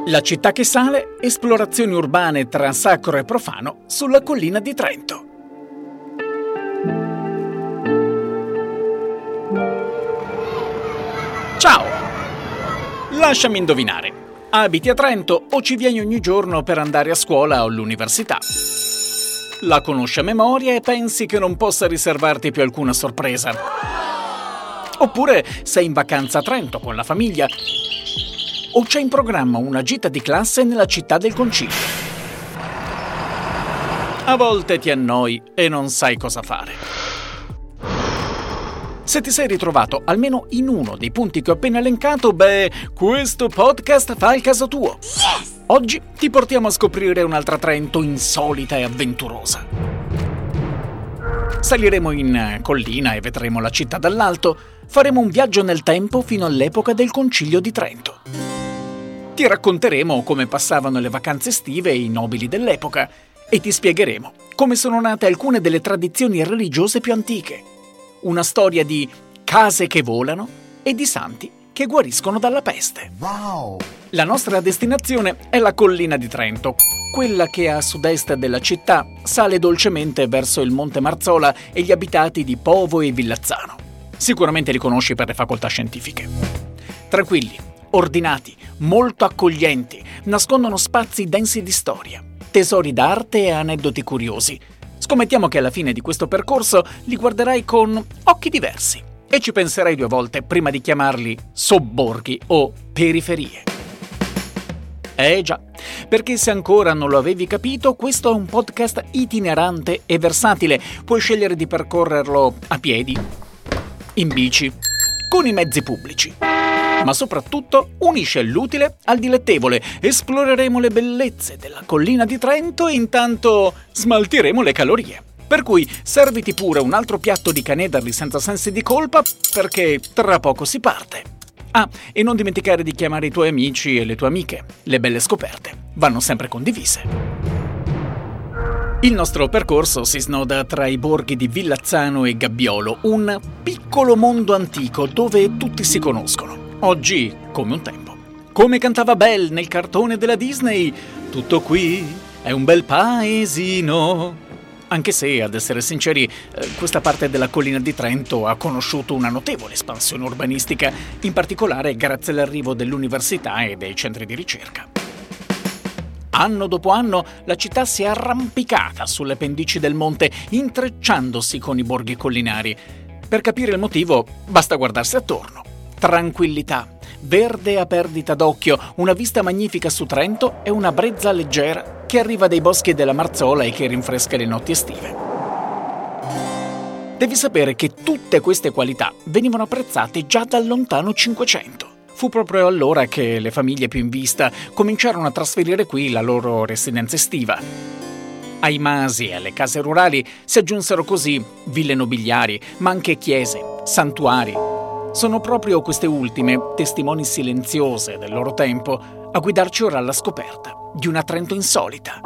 La città che sale, esplorazioni urbane tra sacro e profano sulla collina di Trento. Ciao! Lasciami indovinare. Abiti a Trento o ci vieni ogni giorno per andare a scuola o all'università? La conosci a memoria e pensi che non possa riservarti più alcuna sorpresa? Oppure sei in vacanza a Trento con la famiglia? O c'è in programma una gita di classe nella città del Concilio? A volte ti annoi e non sai cosa fare. Se ti sei ritrovato almeno in uno dei punti che ho appena elencato, questo podcast fa il caso tuo. Yes! Oggi ti portiamo a scoprire un'altra Trento insolita e avventurosa. Saliremo in collina e vedremo la città dall'alto. Faremo un viaggio nel tempo fino all'epoca del Concilio di Trento. Ti racconteremo come passavano le vacanze estive i nobili dell'epoca e ti spiegheremo come sono nate alcune delle tradizioni religiose più antiche. Una storia di case che volano e di santi che guariscono dalla peste. Wow! La nostra destinazione è la collina di Trento, quella che a sud-est della città sale dolcemente verso il Monte Marzola e gli abitati di Povo e Villazzano. Sicuramente li conosci per le facoltà scientifiche. Tranquilli, ordinati, molto accoglienti, nascondono spazi densi di storia, tesori d'arte e aneddoti curiosi. Scommettiamo che alla fine di questo percorso li guarderai con occhi diversi e ci penserai due volte prima di chiamarli sobborghi o periferie. Già, perché se ancora non lo avevi capito, questo è un podcast itinerante e versatile. Puoi scegliere di percorrerlo a piedi, in bici, con i mezzi pubblici. Ma soprattutto unisce l'utile al dilettevole. Esploreremo le bellezze della collina di Trento e intanto smaltiremo le calorie. Per cui serviti pure un altro piatto di canederli senza sensi di colpa, perché tra poco si parte. Ah, e non dimenticare di chiamare i tuoi amici e le tue amiche. Le belle scoperte vanno sempre condivise. Il nostro percorso si snoda tra i borghi di Villazzano e Gabbiolo, un piccolo mondo antico dove tutti si conoscono. Oggi, come un tempo. Come cantava Belle nel cartone della Disney, tutto qui è un bel paesino. Anche se, ad essere sinceri, questa parte della collina di Trento ha conosciuto una notevole espansione urbanistica, in particolare grazie all'arrivo dell'università e dei centri di ricerca. Anno dopo anno la città si è arrampicata sulle pendici del monte, intrecciandosi con i borghi collinari. Per capire il motivo, basta guardarsi attorno. Tranquillità, verde a perdita d'occhio, una vista magnifica su Trento e una brezza leggera che arriva dai boschi della Marzola e che rinfresca le notti estive. Devi sapere che tutte queste qualità venivano apprezzate già dal lontano Cinquecento. Fu proprio allora che le famiglie più in vista cominciarono a trasferire qui la loro residenza estiva. Ai masi e alle case rurali si aggiunsero così ville nobiliari, ma anche chiese, santuari. Sono proprio queste ultime, testimoni silenziose del loro tempo, a guidarci ora alla scoperta di una Trento insolita.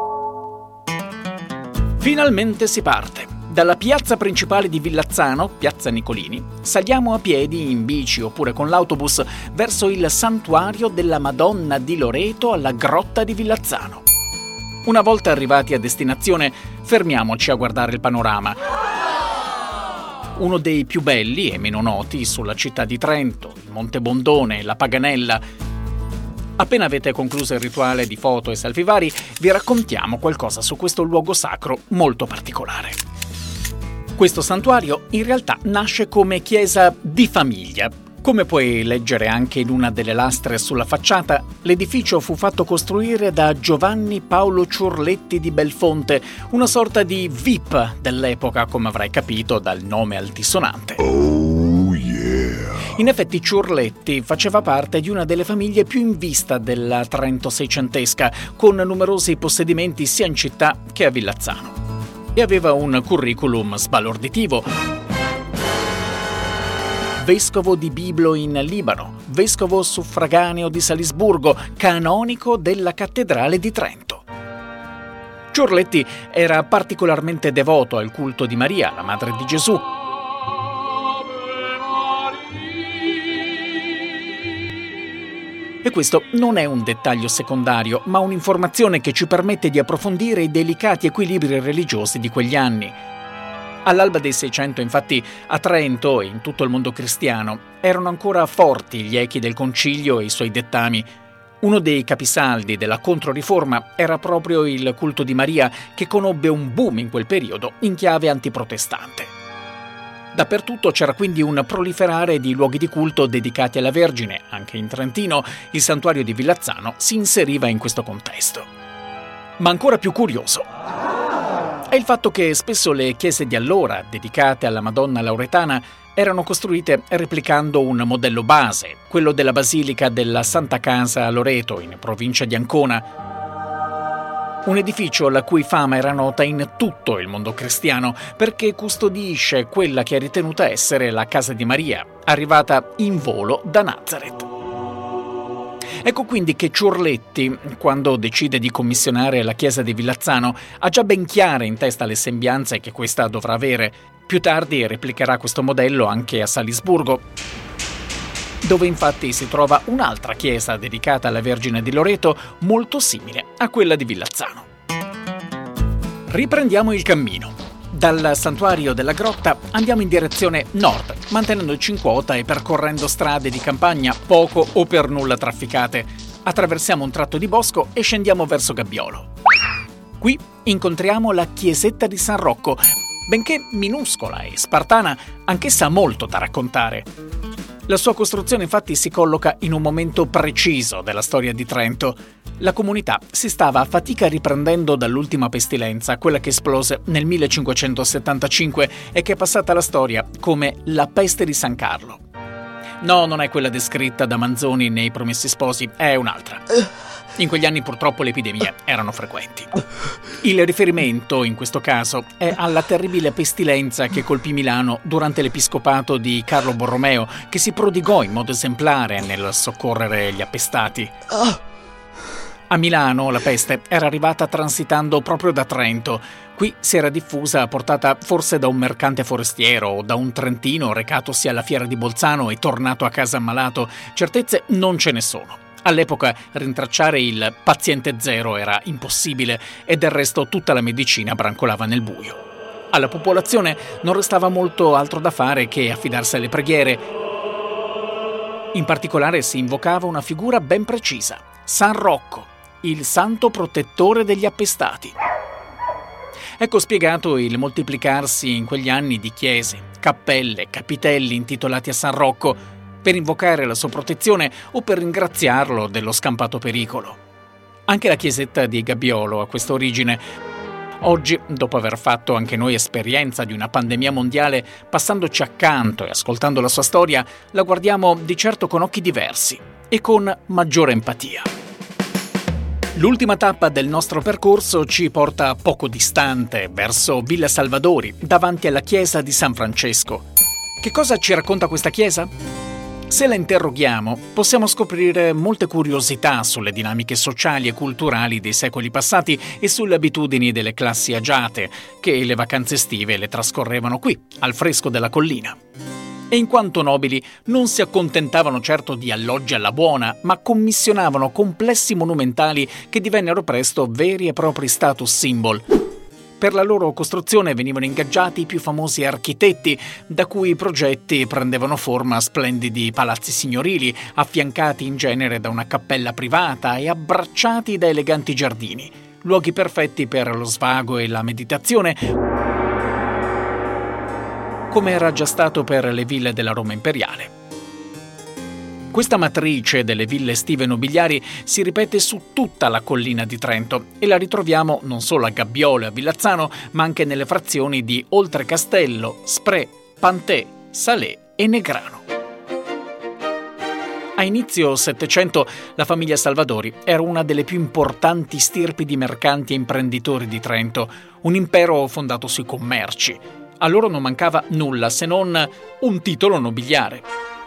Finalmente si parte. Dalla piazza principale di Villazzano, piazza Nicolini, saliamo a piedi, in bici oppure con l'autobus verso il santuario della Madonna di Loreto alla grotta di Villazzano. Una volta arrivati a destinazione, fermiamoci a guardare il panorama. Uno dei più belli e meno noti sulla città di Trento, il Monte Bondone, la Paganella. Appena avete concluso il rituale di foto e selfie vari, vi raccontiamo qualcosa su questo luogo sacro molto particolare. Questo santuario in realtà nasce come chiesa di famiglia. Come puoi leggere anche in una delle lastre sulla facciata, l'edificio fu fatto costruire da Giovanni Paolo Ciurletti di Belfonte, una sorta di VIP dell'epoca, come avrai capito dal nome altisonante. Oh yeah! In effetti Ciurletti faceva parte di una delle famiglie più in vista della Trento seicentesca, con numerosi possedimenti sia in città che a Villazzano. E aveva un curriculum sbalorditivo. Vescovo di Biblo in Libano, vescovo suffraganeo di Salisburgo, canonico della cattedrale di Trento. Ciurletti era particolarmente devoto al culto di Maria, la madre di Gesù. E questo non è un dettaglio secondario, ma un'informazione che ci permette di approfondire i delicati equilibri religiosi di quegli anni. All'alba dei 600, infatti, a Trento e in tutto il mondo cristiano erano ancora forti gli echi del Concilio e i suoi dettami. Uno dei capisaldi della Controriforma era proprio il culto di Maria, che conobbe un boom in quel periodo in chiave antiprotestante. Dappertutto c'era quindi un proliferare di luoghi di culto dedicati alla Vergine. Anche in Trentino il santuario di Villazzano si inseriva in questo contesto. Ma ancora più curioso è il fatto che spesso le chiese di allora, dedicate alla Madonna Lauretana, erano costruite replicando un modello base, quello della Basilica della Santa Casa a Loreto, in provincia di Ancona. Un edificio la cui fama era nota in tutto il mondo cristiano, perché custodisce quella che è ritenuta essere la Casa di Maria, arrivata in volo da Nazareth. Ecco quindi che Ciurletti, quando decide di commissionare la chiesa di Villazzano, ha già ben chiare in testa le sembianze che questa dovrà avere. Più tardi replicherà questo modello anche a Salisburgo, dove infatti si trova un'altra chiesa dedicata alla Vergine di Loreto, molto simile a quella di Villazzano. Riprendiamo il cammino. Dal santuario della grotta andiamo in direzione nord, mantenendoci in quota e percorrendo strade di campagna poco o per nulla trafficate. Attraversiamo un tratto di bosco e scendiamo verso Gabbiolo. Qui incontriamo la chiesetta di San Rocco, benché minuscola e spartana, anch'essa ha molto da raccontare. La sua costruzione infatti si colloca in un momento preciso della storia di Trento. La comunità si stava a fatica riprendendo dall'ultima pestilenza, quella che esplose nel 1575 e che è passata alla storia come la peste di San Carlo. No, non è quella descritta da Manzoni nei Promessi Sposi, è un'altra. In quegli anni purtroppo le epidemie erano frequenti. Il riferimento, in questo caso, è alla terribile pestilenza che colpì Milano durante l'episcopato di Carlo Borromeo, che si prodigò in modo esemplare nel soccorrere gli appestati. A Milano la peste era arrivata transitando proprio da Trento. Qui si era diffusa, portata forse da un mercante forestiero o da un trentino recatosi alla fiera di Bolzano e tornato a casa ammalato. Certezze non ce ne sono. All'epoca rintracciare il paziente zero era impossibile e del resto tutta la medicina brancolava nel buio. Alla popolazione non restava molto altro da fare che affidarsi alle preghiere. In particolare si invocava una figura ben precisa, San Rocco, il santo protettore degli appestati. Ecco spiegato il moltiplicarsi in quegli anni di chiese, cappelle, capitelli intitolati a San Rocco, per invocare la sua protezione o per ringraziarlo dello scampato pericolo. Anche la chiesetta di Gabbiolo ha questa origine. Oggi, dopo aver fatto anche noi esperienza di una pandemia mondiale, passandoci accanto e ascoltando la sua storia, la guardiamo di certo con occhi diversi e con maggiore empatia. L'ultima tappa del nostro percorso ci porta poco distante, verso Villa Salvadori, davanti alla chiesa di San Francesco. Che cosa ci racconta questa chiesa? Se la interroghiamo, possiamo scoprire molte curiosità sulle dinamiche sociali e culturali dei secoli passati e sulle abitudini delle classi agiate, che le vacanze estive le trascorrevano qui, al fresco della collina. E in quanto nobili, non si accontentavano certo di alloggi alla buona, ma commissionavano complessi monumentali che divennero presto veri e propri status symbol. Per la loro costruzione venivano ingaggiati i più famosi architetti, da cui i progetti prendevano forma splendidi palazzi signorili, affiancati in genere da una cappella privata e abbracciati da eleganti giardini, luoghi perfetti per lo svago e la meditazione, come era già stato per le ville della Roma imperiale. Questa matrice delle ville estive nobiliari si ripete su tutta la collina di Trento e la ritroviamo non solo a Gabbiolo e a Villazzano, ma anche nelle frazioni di Oltrecastello, Spré, Pantè, Salé e Negrano. A inizio Settecento la famiglia Salvadori era una delle più importanti stirpi di mercanti e imprenditori di Trento, un impero fondato sui commerci. A loro non mancava nulla se non un titolo nobiliare.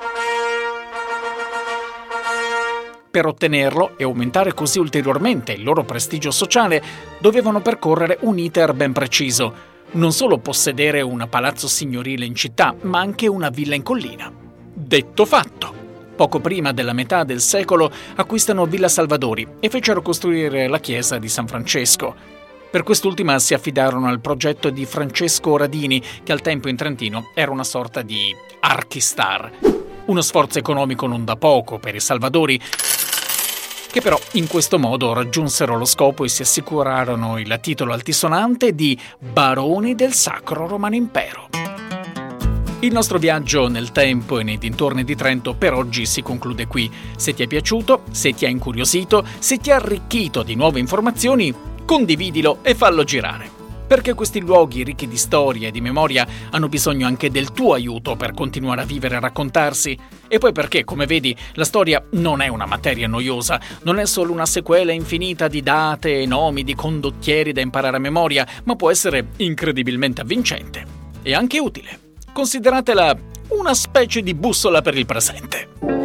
Per ottenerlo e aumentare così ulteriormente il loro prestigio sociale, dovevano percorrere un iter ben preciso. Non solo possedere un palazzo signorile in città, ma anche una villa in collina. Detto fatto. Poco prima della metà del secolo acquistano Villa Salvadori e fecero costruire la chiesa di San Francesco. Per quest'ultima si affidarono al progetto di Francesco Radini, che al tempo in Trentino era una sorta di archistar. Uno sforzo economico non da poco per i Salvadori, che però in questo modo raggiunsero lo scopo e si assicurarono il titolo altisonante di Baroni del Sacro Romano Impero. Il nostro viaggio nel tempo e nei dintorni di Trento per oggi si conclude qui. Se ti è piaciuto, se ti ha incuriosito, se ti ha arricchito di nuove informazioni, condividilo e fallo girare. Perché questi luoghi ricchi di storia e di memoria hanno bisogno anche del tuo aiuto per continuare a vivere e a raccontarsi. E poi perché, come vedi, la storia non è una materia noiosa, non è solo una sequela infinita di date e nomi di condottieri da imparare a memoria, ma può essere incredibilmente avvincente e anche utile. Consideratela una specie di bussola per il presente.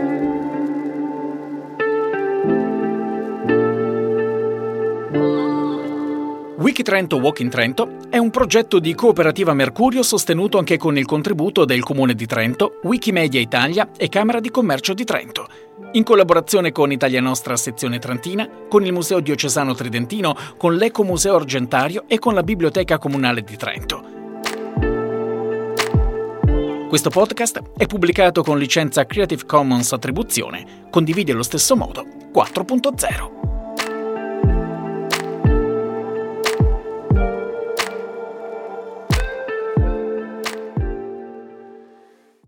Wikitrento Walk in Trento è un progetto di Cooperativa Mercurio sostenuto anche con il contributo del Comune di Trento, Wikimedia Italia e Camera di Commercio di Trento, in collaborazione con Italia Nostra Sezione Trentina, con il Museo Diocesano Tridentino, con l'Ecomuseo Argentario e con la Biblioteca Comunale di Trento. Questo podcast è pubblicato con licenza Creative Commons Attribuzione, condividi allo stesso modo 4.0.